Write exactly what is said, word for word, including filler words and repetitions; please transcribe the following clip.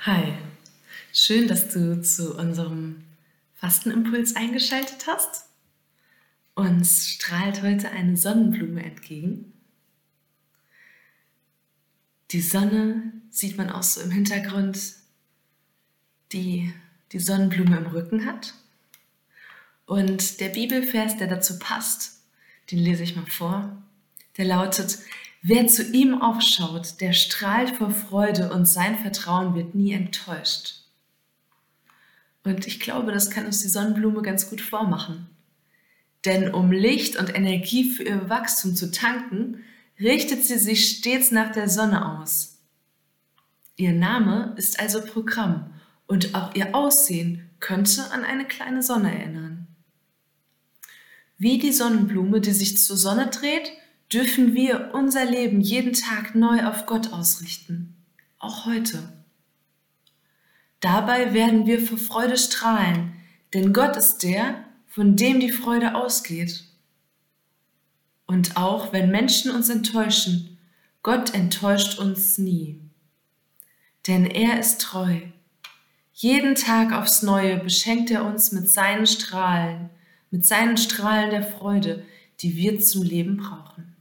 Hi, schön, dass du zu unserem Fastenimpuls eingeschaltet hast. Uns strahlt heute eine Sonnenblume entgegen. Die Sonne sieht man auch so im Hintergrund, die die Sonnenblume im Rücken hat. Und der Bibelvers, der dazu passt, den lese ich mal vor. Der lautet: Wer zu ihm aufschaut, der strahlt vor Freude und sein Vertrauen wird nie enttäuscht. Und ich glaube, das kann uns die Sonnenblume ganz gut vormachen. Denn um Licht und Energie für ihr Wachstum zu tanken, richtet sie sich stets nach der Sonne aus. Ihr Name ist also Programm und auch ihr Aussehen könnte an eine kleine Sonne erinnern. Wie die Sonnenblume, die sich zur Sonne dreht, dürfen wir unser Leben jeden Tag neu auf Gott ausrichten, auch heute. Dabei werden wir vor Freude strahlen, denn Gott ist der, von dem die Freude ausgeht. Und auch wenn Menschen uns enttäuschen, Gott enttäuscht uns nie. Denn er ist treu. Jeden Tag aufs Neue beschenkt er uns mit seinen Strahlen, mit seinen Strahlen der Freude, die wir zum Leben brauchen.